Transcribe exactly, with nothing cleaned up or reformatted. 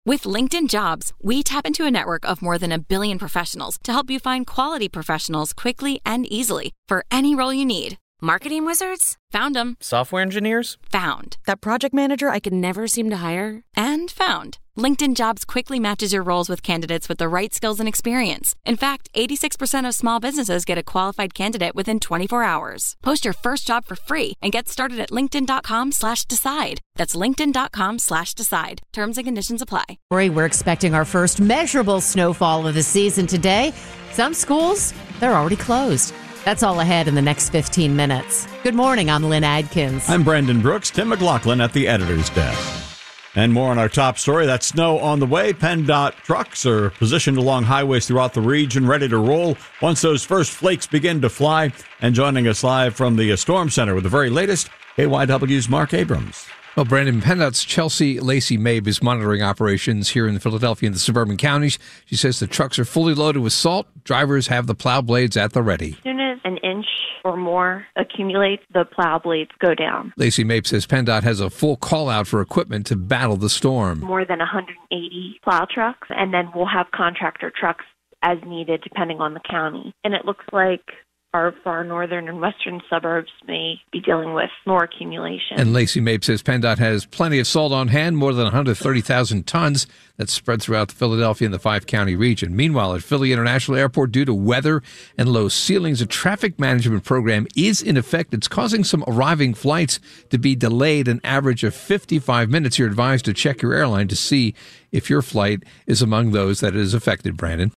With LinkedIn Jobs, we tap into a network of more than a billion professionals to help you find quality professionals quickly and easily for any role you need. Marketing wizards? Found them. Software engineers? Found. That project manager I could never seem to hire? And found. LinkedIn Jobs quickly matches your roles with candidates with the right skills and experience. In fact, eighty-six percent of small businesses get a qualified candidate within twenty-four hours. Post your first job for free and get started at linkedin.com slash decide. That's linkedin.com slash decide. Terms and conditions apply. We're expecting our first measurable snowfall of the season today. Some schools, they're already closed. That's all ahead in the next fifteen minutes. Good morning, I'm Lynn Adkins. I'm Brendan Brooks. Tim McLaughlin at the editor's desk. And more on our top story. That snow on the way. PennDOT trucks are positioned along highways throughout the region, ready to roll once those first flakes begin to fly. And joining us live from the Storm Center with the very latest, K Y W's Mark Abrams. Well, Brandon, PennDOT's Chelsea Lacey Mabe is monitoring operations here in Philadelphia and the suburban counties. She says the trucks are fully loaded with salt. Drivers have the plow blades at the ready. As soon as an inch or more accumulates, the plow blades go down. Lacey Mabe says PennDOT has a full call-out for equipment to battle the storm. More than one hundred eighty plow trucks, and then we'll have contractor trucks as needed depending on the county. And it looks like our far northern and western suburbs may be dealing with more accumulation. And Lacey Mabe says PennDOT has plenty of salt on hand, more than one hundred thirty thousand tons that's spread throughout the Philadelphia and the five-county region. Meanwhile, at Philly International Airport, due to weather and low ceilings, a traffic management program is in effect. It's causing some arriving flights to be delayed an average of fifty-five minutes. You're advised to check your airline to see if your flight is among those that is affected, Brandon.